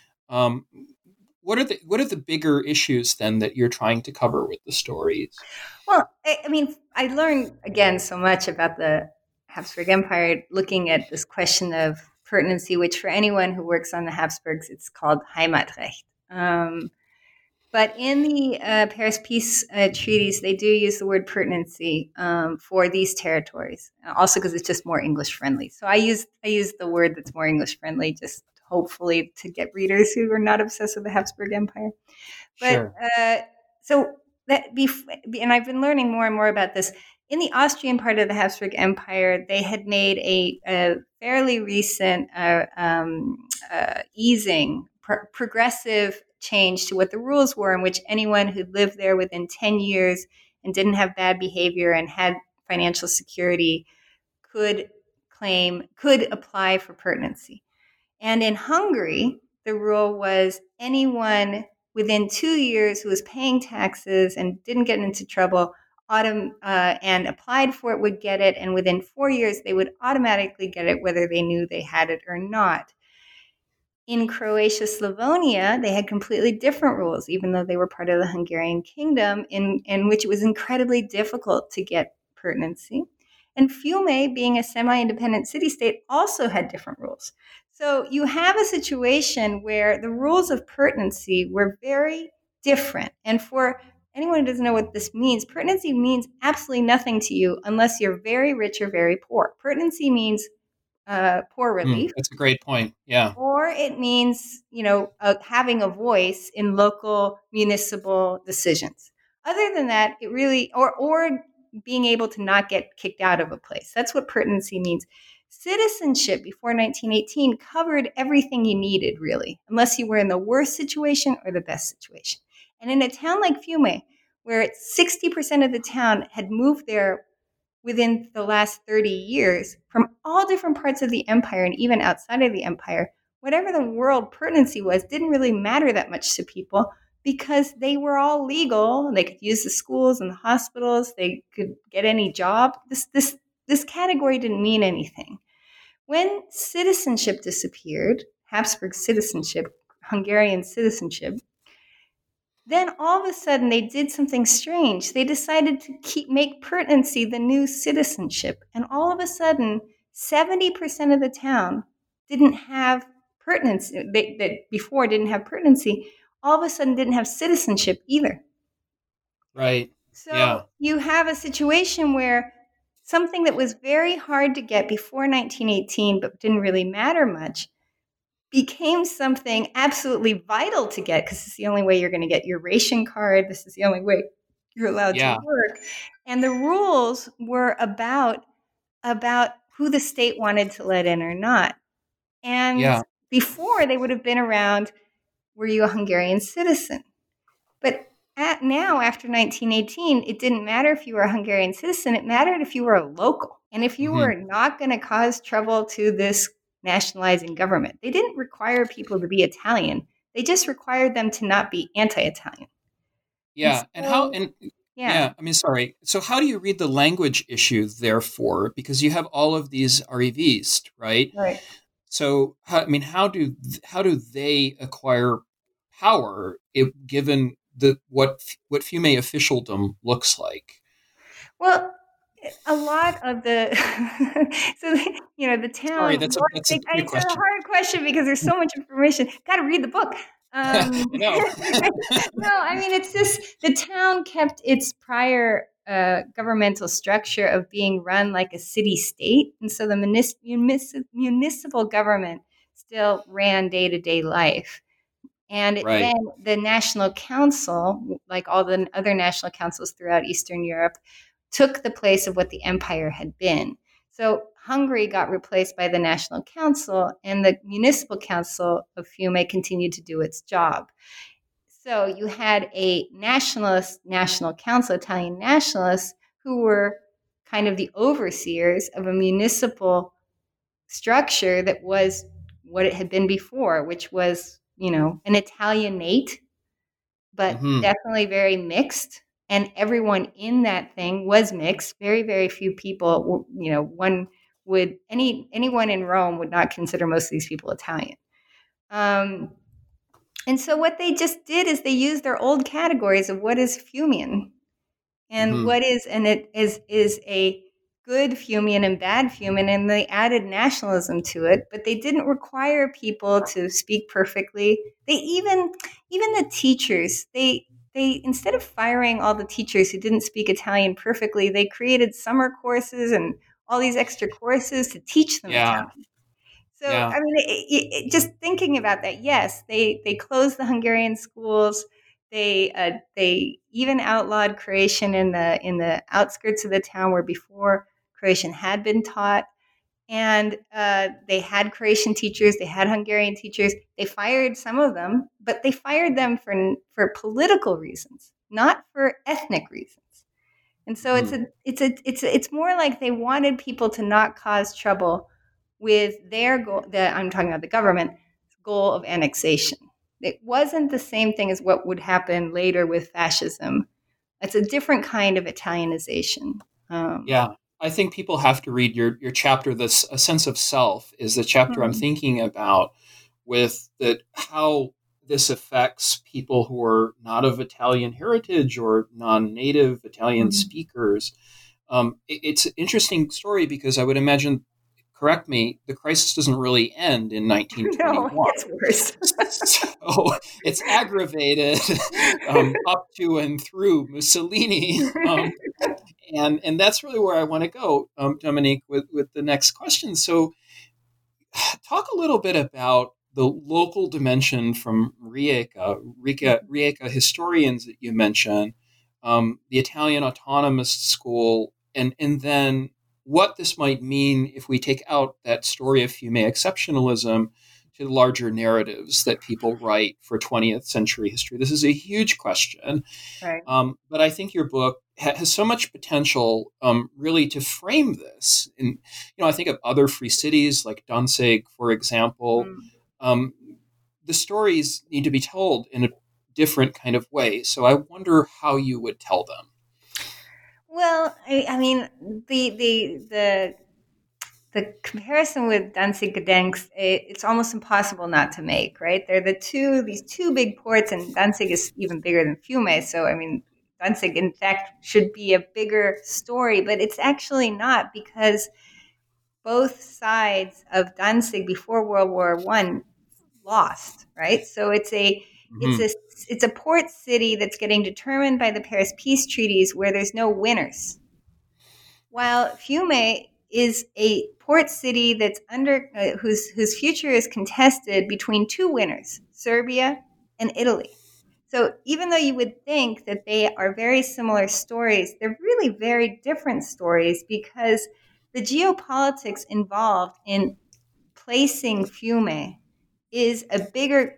Um, what are the what are the bigger issues then that you're trying to cover with the stories? Well, I, I mean, I learned again so much about the Habsburg Empire looking at this question of pertinency, which for anyone who works on the Habsburgs, it's called Heimatrecht. Um, But in the uh, Paris Peace uh, treaties, they do use the word pertinency um, for these territories, also because it's just more English friendly. So I use I use the word that's more English friendly, just hopefully to get readers who are not obsessed with the Habsburg Empire. But Sure. uh, so that bef- and I've been learning more and more about this. In the Austrian part of the Habsburg Empire, they had made a, a fairly recent uh, um, uh, easing, pro- progressive change to what the rules were, in which anyone who lived there within ten years and didn't have bad behavior and had financial security could claim, could apply for pertinency. And in Hungary, the rule was anyone within two years who was paying taxes and didn't get into trouble autom- uh, and applied for it would get it. And within four years, they would automatically get it, whether they knew they had it or not. In Croatia, Slavonia, they had completely different rules, even though they were part of the Hungarian kingdom, in, in which it was incredibly difficult to get pertinency. And Fiume, being a semi-independent city-state, also had different rules. So you have a situation where the rules of pertinency were very different. And for anyone who doesn't know what this means, pertinency means absolutely nothing to you unless you're very rich or very poor. Pertinency means uh, poor Hmm, relief, that's a great point. Yeah. or it means, you know, uh, having a voice in local municipal decisions. Other than that, it really, or or being able to not get kicked out of a place. That's what pertinency means. Citizenship before nineteen eighteen covered everything you needed, really, unless you were in the worst situation or the best situation. And in a town like Fiume, where sixty percent of the town had moved there within the last thirty years from all different parts of the empire and even outside of the empire, whatever the world pertinency was didn't really matter that much to people because they were all legal. They could use the schools and the hospitals. They could get any job. This, this, this category didn't mean anything. When citizenship disappeared, Habsburg citizenship, Hungarian citizenship, then all of a sudden they did something strange. They decided to keep make pertinency the new citizenship. And all of a sudden, seventy percent of the town didn't have pertinency, they, that before didn't have pertinency, all of a sudden didn't have citizenship either. Right. So Yeah. you have a situation where something that was very hard to get before nineteen eighteen, but didn't really matter much, became something absolutely vital to get because it's the only way you're going to get your ration card. This is the only way you're allowed to Yeah. work. And the rules were about about who the state wanted to let in or not. And Yeah. before they would have been around, were you a Hungarian citizen? But at now, after nineteen eighteen, it didn't matter if you were a Hungarian citizen. It mattered if you were a local. And if you Hmm. were not going to cause trouble to this nationalizing government, they didn't require people to be Italian. They just required them to not be anti-Italian. And Yeah. And how, so, and yeah. yeah, I mean, sorry. So how do you read the language issue, therefore? Because you have all of these arrivistes, right? Right. So, how, I mean, how do how do they acquire power if given the what what Fiume officialdom looks like? Well, a lot of the so you know the Sorry, town. that's a that's a big It's a question. hard question because there's so much information. Got to read the book. Um, I know. no, I mean it's just the town kept its prior uh, governmental structure of being run like a city state. And so the munis- munis- municipal government still ran day to day life. And Right. then the National Council, like all the other national councils throughout Eastern Europe, took the place of what the empire had been. So Hungary got replaced by the National Council, and the Municipal Council of Fiume continued to do its job. So you had a nationalist National Council, Italian nationalists, who were kind of the overseers of a municipal structure that was what it had been before, which was, you know, an Italianate, but Mm-hmm. definitely very mixed. And everyone in that thing was mixed. Very, very few people, you know, one would, any anyone in Rome would not consider most of these people Italian. Um, and so what they just did is they used their old categories of what is Fumian and Mm-hmm. what is, and it is, is a good Fumian and bad Fumian, and they added nationalism to it, but they didn't require people to speak perfectly. They even, even the teachers, they, they, instead of firing all the teachers who didn't speak Italian perfectly, they created summer courses and all these extra courses to teach them Yeah. Italian. So, Yeah. I mean, it, it, it, just thinking about that, yes, they, they closed the Hungarian schools. They uh, they even outlawed Croatian in the in the outskirts of the town where before Croatian had been taught, and uh, they had Croatian teachers. They had Hungarian teachers. They fired some of them, but they fired them for for political reasons, not for ethnic reasons. And so Mm-hmm. it's a it's a it's a, it's more like they wanted people to not cause trouble with their goal. That I'm talking about the government goal of annexation. It wasn't the same thing as what would happen later with fascism. It's a different kind of Italianization. Um, Yeah. I think people have to read your, your chapter. This A Sense of Self is the chapter I'm hmm. thinking about, with that how this affects people who are not of Italian heritage or non-native Italian Mhm. speakers. Um, it, it's an interesting story because I would imagine, correct me, the crisis doesn't really end in nineteen twenty-one. No, it gets worse. So it's aggravated um, up to and through Mussolini. Um, and and that's really where I want to go, um, Dominique, with, with the next question. So talk a little bit about the local dimension from Rijeka, Rijeka, Rijeka historians that you mentioned, um, the Italian Autonomous School, and, and then what this might mean if we take out that story of Fiume exceptionalism to the larger narratives that people write for twentieth century history. This is a huge question. Right. Um, but I think your book ha- has so much potential, um, really, to frame this. And you know, I think of other free cities like Danzig, for example. Mm. Um, the stories need to be told in a different kind of way. So I wonder how you would tell them. Well, I, I mean, the the the the comparison with Danzig Gdansk, it, it's almost impossible not to make, right? They're the two, these two big ports, and Danzig is even bigger than Fiume. So, I mean, Danzig, in fact, should be a bigger story, but it's actually not, because both sides of Danzig before World War One lost, right? So it's a it's Mm-hmm. a it's a port city that's getting determined by the Paris peace treaties, where there's no winners. While Fiume is a port city that's under uh, whose whose future is contested between two winners, Serbia and Italy. So even though you would think that they are very similar stories, they're really very different stories, because the geopolitics involved in placing Fiume is a bigger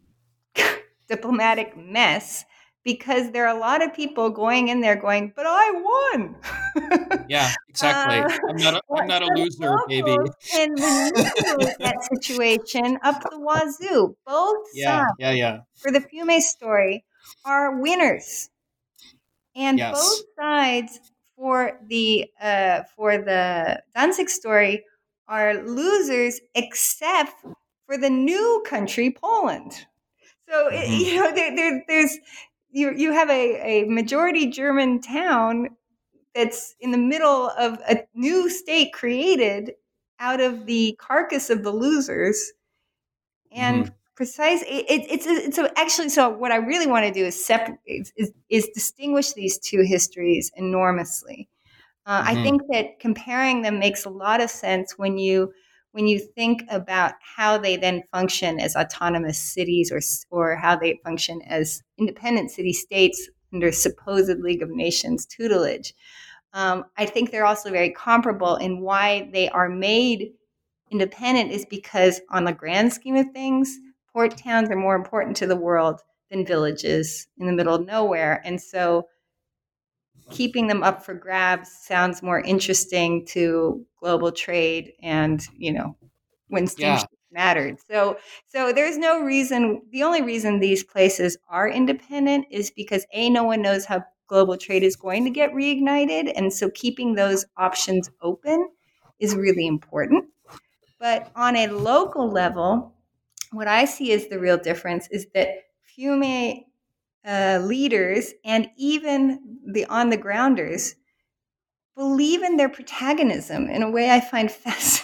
diplomatic mess, because there are a lot of people going in there going, but I won. Yeah, exactly. uh, I'm not. A, I'm not a so loser, baby. locals can manipulate that situation up the wazoo. Both Yeah, sides yeah, yeah. for the Fiume story are winners, and both Yes. sides for the uh, for the Danzig story are losers, except for the new country, Poland. So it, Mm-hmm. you know, there, there, there's you you have a, a majority German town that's in the middle of a new state created out of the carcass of the losers, Mm-hmm. and precise. It, it, it's it's a, actually so. What I really want to do is separate is, is, is distinguish these two histories enormously. Uh, I Mm-hmm. think that comparing them makes a lot of sense when you when you think about how they then function as autonomous cities, or or how they function as independent city states under supposed League of Nations tutelage. Um, I think they're also very comparable in why they are made independent is because, on the grand scheme of things, port towns are more important to the world than villages in the middle of nowhere, and so keeping them up for grabs sounds more interesting to global trade and, you know, when Yeah. steamship mattered. So so there's no reason, the only reason these places are independent is because A, no one knows how global trade is going to get reignited, and so keeping those options open is really important. But on a local level, what I see as the real difference is that Fiume uh, leaders and even the on the grounders believe in their protagonism in a way I find fascinating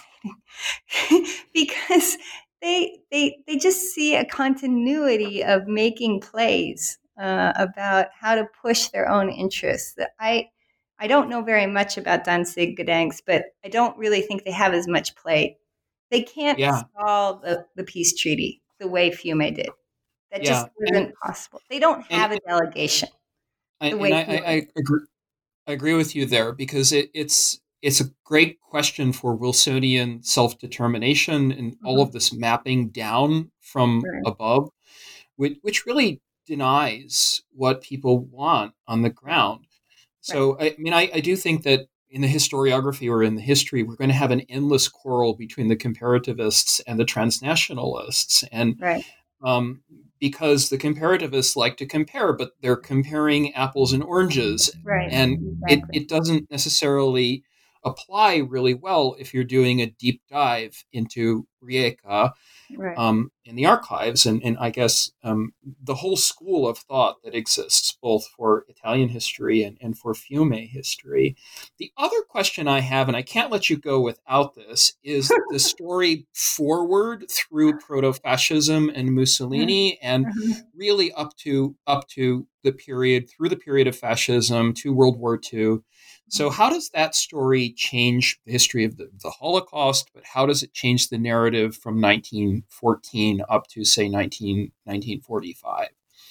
because they they they just see a continuity of making plays uh, about how to push their own interests. That I I don't know very much about Danzig Gdansk, but I don't really think they have as much play. They can't Yeah. stall the, the peace treaty the way Fiume did. That Yeah. just And isn't possible. They don't and have a delegation I, the and way I, I, Fiume I agree. I agree with you there because it, it's it's a great question for Wilsonian self determination and all Mhm. of this mapping down from Right. above, which, which really denies what people want on the ground. Right. So I mean, I, I do think that in the historiography or in the history, we're going to have an endless quarrel between the comparativists and the transnationalists, and Right. um, because the comparativists like to compare, but they're comparing apples and oranges, Right. and it, Exactly. it doesn't necessarily apply really well if you're doing a deep dive into Rijeka Right. um, in the archives, and, and I guess um, the whole school of thought that exists both for Italian history and, and for Fiume history. The other question I have, and I can't let you go without this, is the story forward through proto-fascism and Mussolini, and Mhm. really up to up to the period through the period of fascism to World War Two. So, how does that story change the history of the, the Holocaust? But how does it change the narrative from nineteen fourteen up to, say, nineteen, nineteen forty-five?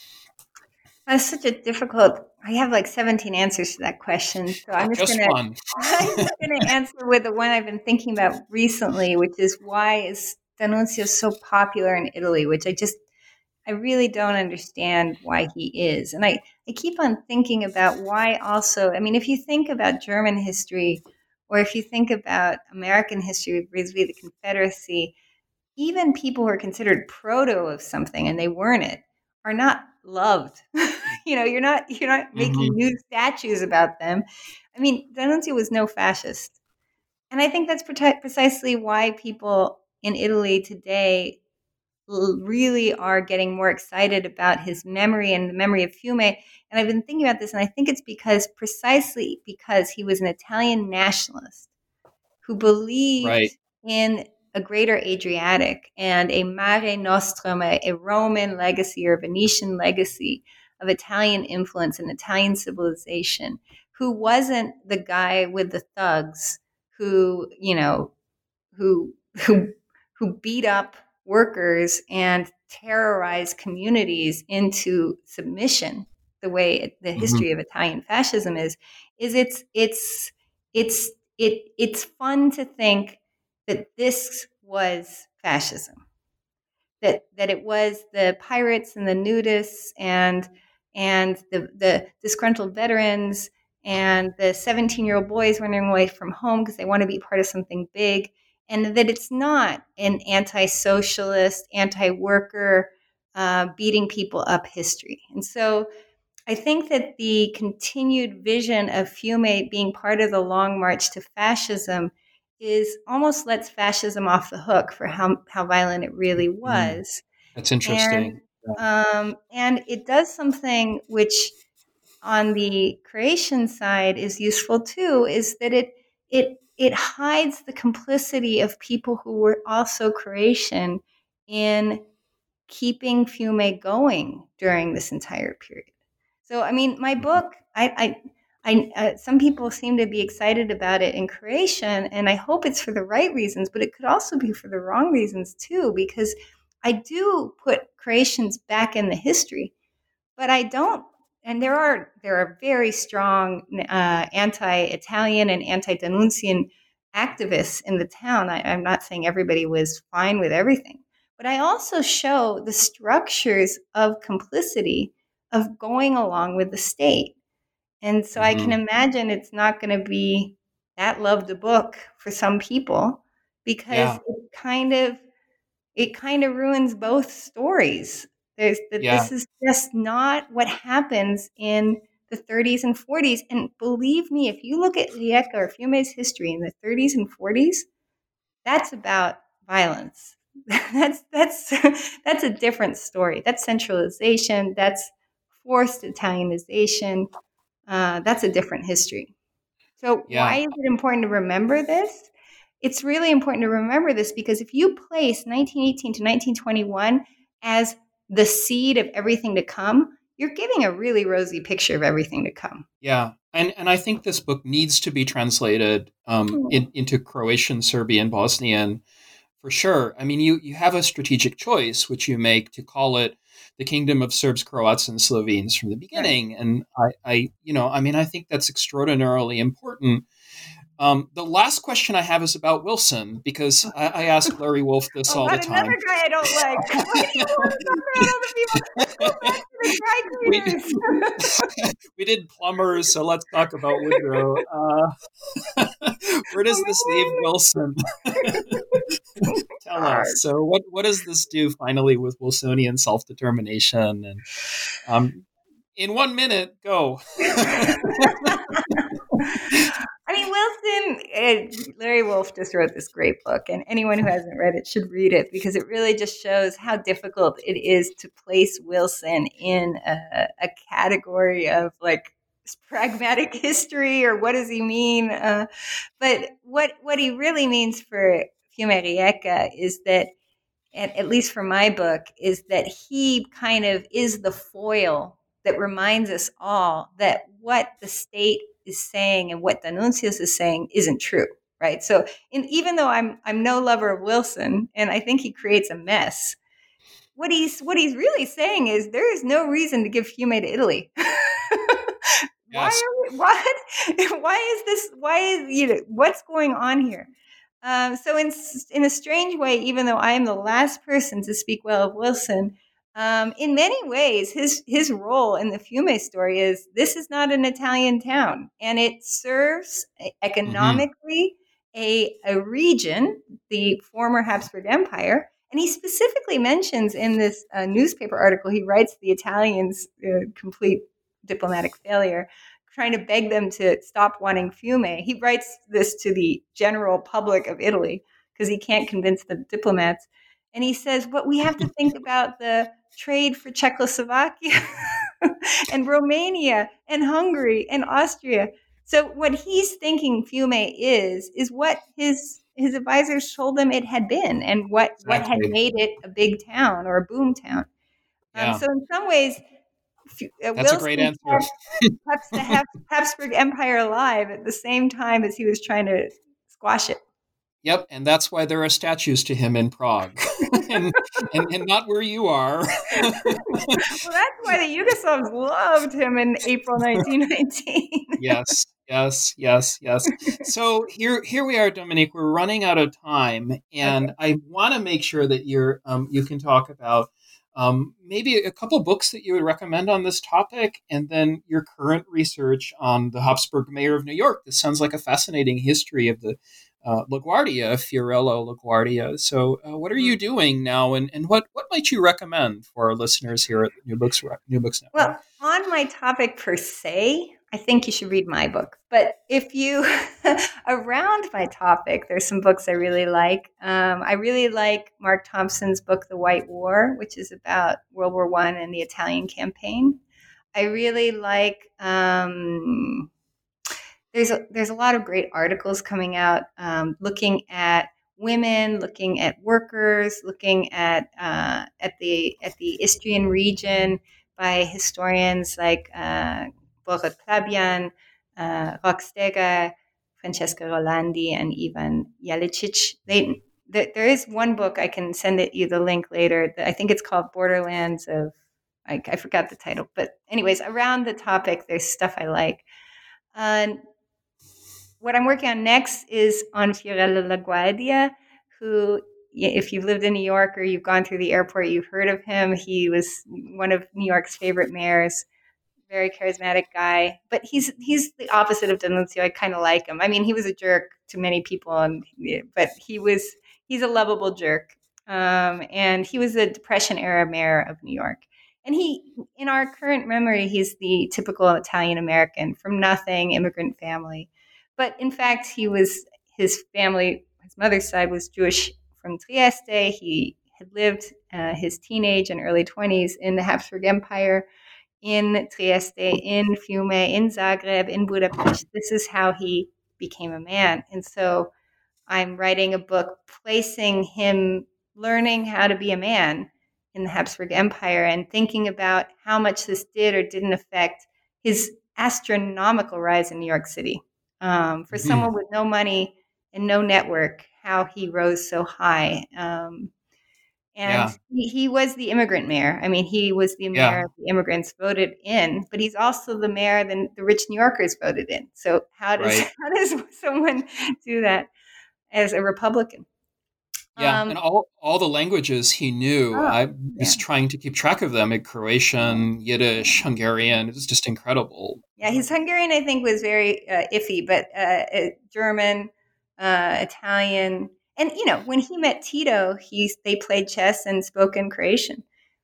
That's such a difficult. I have like seventeen answers to that question, so I'm just Just gonna one. I'm just gonna answer with the one I've been thinking about recently, which is why is D'Annunzio so popular in Italy? Which I just I really don't understand why he is, and I I keep on thinking about why also. I mean, if you think about German history, or if you think about American history vis-a-vis the Confederacy, even people who are considered proto of something and they weren't it are not loved. you know, you're not you're not making Hmm. new statues about them. I mean, D'Annunzio was no fascist, and I think that's pre- precisely why people in Italy today l- really are getting more excited about his memory and the memory of Fiume. And I've been thinking about this, and I think it's because precisely because he was an Italian nationalist who believed Right. in a greater Adriatic and a Mare Nostrum, a, a Roman legacy or Venetian legacy of Italian influence and Italian civilization, who wasn't the guy with the thugs who, you know, who who who beat up workers and terrorize communities into submission the way it, the Hmm. history of Italian fascism is is it's it's it's it it's fun to think that this was fascism, that that it was the pirates and the nudists and and the the disgruntled veterans and the seventeen year old boys running away from home because they want to be part of something big, and that it's not an anti-socialist, anti-worker, uh, beating people up history. And so I think that the continued vision of Fiume being part of the long march to fascism is almost lets fascism off the hook for how, how violent it really Mm. was. That's And interesting. Yeah. um, and it does something which on the creation side is useful too, is that it it it hides the complicity of people who were also creation in keeping Fiume going during this entire period. So, I mean, my book, I, I, I uh, some people seem to be excited about it in Croatian, and I hope it's for the right reasons, but it could also be for the wrong reasons too, because I do put Croatians back in the history, but I don't. And there are there are very strong uh, anti-Italian and anti-Danuncian activists in the town. I, I'm not saying everybody was fine with everything, but I also show the structures of complicity of going along with the state. And so I can Mm-hmm. imagine it's not going to be that loved a book for some people, because Yeah. it kind of it kind of ruins both stories. There's that Yeah. this is just not what happens in the thirties and forties. And believe me, if you look at Rijeka or Fiume's history in the thirties and forties, that's about violence. that's that's that's a different story. That's centralization. That's forced Italianization. Uh, that's a different history. So why Yeah. is it important to remember this? It's really important to remember this because if you place nineteen eighteen to nineteen twenty-one as the seed of everything to come, you're giving a really rosy picture of everything to come. Yeah. And and I think this book needs to be translated um, in, into Croatian, Serbian, Bosnian, for sure. I mean, you, you have a strategic choice, which you make to call it the Kingdom of Serbs, Croats, and Slovenes from the beginning. Right. And I, I, you know, I mean, I think that's extraordinarily important. Um, the last question I have is about Wilson, because I, I ask Larry Wolff this oh, all the God, time. Another guy I don't like. Why do you always talk about other people? Let's go back to the dry cleaners. We, we did plumbers, so let's talk about Woodrow. Uh, where does this leave Wilson? Tell us. So, what what does this do finally with Wilsonian self-determination? And um, in one minute, go. I mean, Wilson, uh, Larry Wolff just wrote this great book, and anyone who hasn't read it should read it because it really just shows how difficult it is to place Wilson in a, a category of like pragmatic history or what does he mean. Uh, but what what he really means for Fiume Rijeka is that, at, at least for my book, is that he kind of is the foil that reminds us all that what the state is saying and what Danuncius is saying isn't true, right? So, in, even though I'm I'm no lover of Wilson, and I think he creates a mess, what he's what he's really saying is there is no reason to give Fiume to Italy. Why? Yes. Are we, what? Why is this? Why is you know what's going on here? Um, so, in in a strange way, even though I am the last person to speak well of Wilson, um, in many ways, his his role in the Fiume story is this is not an Italian town, and it serves economically mm-hmm. a a region, the former Habsburg Empire. And he specifically mentions in this uh, newspaper article he writes the Italians' uh, complete diplomatic failure, trying to beg them to stop wanting Fiume. He writes this to the general public of Italy because he can't convince the diplomats. And he says, but we have to think about the trade for Czechoslovakia and Romania and Hungary and Austria. So what he's thinking Fiume is, is what his his advisors told him it had been and what, exactly. what had made it a big town or a boom town. Yeah. Um, so in some ways, uh, That's Wilson a great answer. kept the Habsburg Empire alive at the same time as he was trying to squash it. Yep, and that's why there are statues to him in Prague, and, and and not where you are. Well, that's why the Yugoslavs loved him in April nineteen nineteen. Yes, yes, yes, yes. So here, here we are, Dominique. We're running out of time, and okay. I want to make sure that you're um, you can talk about um, maybe a couple books that you would recommend on this topic, and then your current research on the Habsburg mayor of New York. This sounds like a fascinating history of the Uh, LaGuardia, Fiorello LaGuardia. So uh, what are you doing now, and, and what, what might you recommend for our listeners here at New Books New Books Network? Well, on my topic per se, I think you should read my book. But if you, around my topic, there's some books I really like. Um, I really like Mark Thompson's book, The White War, which is about World War One and the Italian campaign. I really like... Um, There's a, there's a lot of great articles coming out um, looking at women, looking at workers, looking at uh, at the at the Istrian region by historians like uh, Borut Plabian, uh, Rocksteger, Francesca Rolandi, and Ivan Jalicic. They, th- there is one book, I can send it you the link later. That I think it's called Borderlands of, I, I forgot the title. But anyways, around the topic, there's stuff I like. Uh, what I'm working on next is on Fiorello LaGuardia, who, if you've lived in New York or you've gone through the airport, you've heard of him. He was one of New York's favorite mayors. Very charismatic guy, but he's he's the opposite of D'Annunzio. I kind of like him. I mean, he was a jerk to many people, and but he was he's a lovable jerk. Um, and he was a Depression era mayor of New York. And he, in our current memory, he's the typical Italian American from nothing, immigrant family. But in fact, he was his family, his mother's side was Jewish from Trieste. He had lived uh, his teenage and early twenties in the Habsburg Empire, in Trieste, in Fiume, in Zagreb, in Budapest. This is how he became a man. And so I'm writing a book placing him learning how to be a man in the Habsburg Empire and thinking about how much this did or didn't affect his astronomical rise in New York City. Um, for mm-hmm. someone with no money and no network, how he rose so high. Um, And yeah. he, he was the immigrant mayor. I mean, he was the mayor yeah. the immigrants voted in, but he's also the mayor that the rich New Yorkers voted in. So how does right. how does someone do that as a Republican? Yeah, um, and all all the languages he knew, oh, I was yeah. trying to keep track of them. Croatian, Yiddish, Hungarian. It was just incredible. Yeah, his Hungarian, I think, was very uh, iffy, but uh, German, uh, Italian. And, you know, when he met Tito, he they played chess and spoke in Croatian.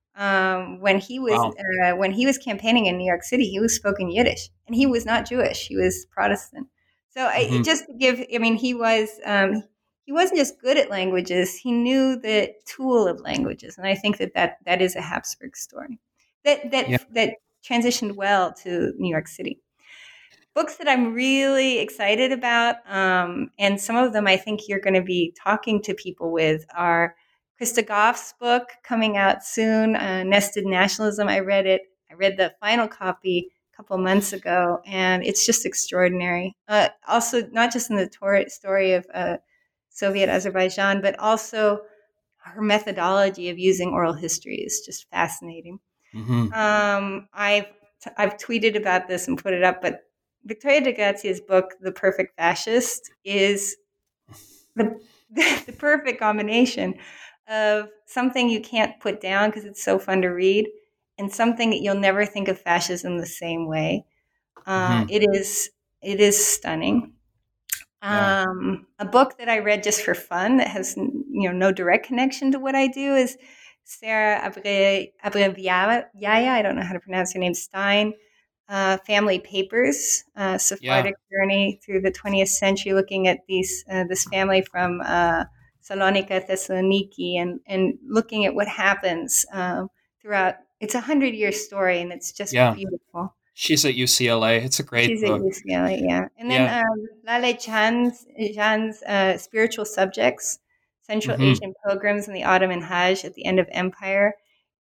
Um, when he was wow. uh, when he was campaigning in New York City, he was spoken Yiddish, and he was not Jewish; he was Protestant. So, mm-hmm. I, just to give, I mean, he was um, he wasn't just good at languages; he knew the tool of languages, and I think that that, that is a Habsburg story that that yeah. that transitioned well to New York City. Books that I'm really excited about, um, and some of them I think you're going to be talking to people with, are Krista Goff's book coming out soon, uh, Nested Nationalism. I read it. I read the final copy a couple months ago, and it's just extraordinary. Uh, also, not just in the tor- story of uh, Soviet Azerbaijan, but also her methodology of using oral history is just fascinating. Mm-hmm. Um, I've t- I've tweeted about this and put it up, but Victoria de Grazia's book, The Perfect Fascist, is the, the perfect combination of something you can't put down because it's so fun to read and something that you'll never think of fascism the same way. Uh, mm-hmm. It is it is stunning. Yeah. Um, a book that I read just for fun that has you know no direct connection to what I do is Sarah Abreviaya, I don't know how to pronounce her name, Stein, Uh, Family Papers, uh, Sephardic yeah. journey through the twentieth century, looking at these uh, this family from uh, Salonika, Thessaloniki, and and looking at what happens um, throughout. It's a hundred year story, and it's just yeah. beautiful. She's at U C L A. It's a great She's book. at U C L A, yeah. And then yeah. um, Lale Chan's, Jan's uh, Spiritual Subjects, Central mm-hmm. Asian Pilgrims and the Ottoman Hajj at the End of Empire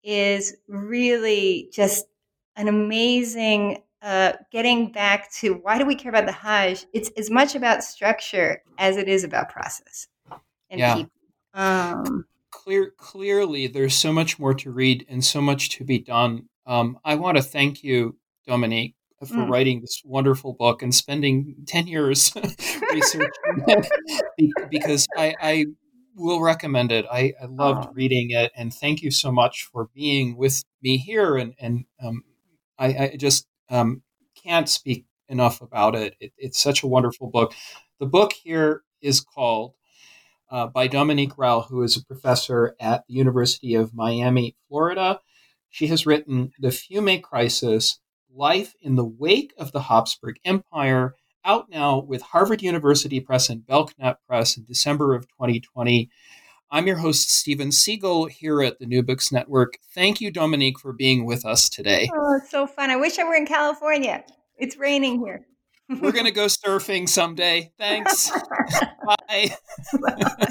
is really just an amazing uh, getting back to why do we care about the Hajj? It's as much about structure as it is about process and yeah. people. Um, Clear, clearly, there's so much more to read and so much to be done. Um, I want to thank you, Dominique, for mm. writing this wonderful book and spending ten years researching it because I, I will recommend it. I, I loved oh. reading it, and thank you so much for being with me here and, and um, I, I just um, can't speak enough about it. it. It's such a wonderful book. The book here is called, uh, by Dominique Rowell, who is a professor at the University of Miami, Florida. She has written The Fiume Crisis, Life in the Wake of the Habsburg Empire, out now with Harvard University Press and Belknap Press in December of twenty twenty. I'm your host, Steven Siegel, here at the New Books Network. Thank you, Dominique, for being with us today. Oh, it's so fun. I wish I were in California. It's raining here. We're going to go surfing someday. Thanks. Bye. Bye.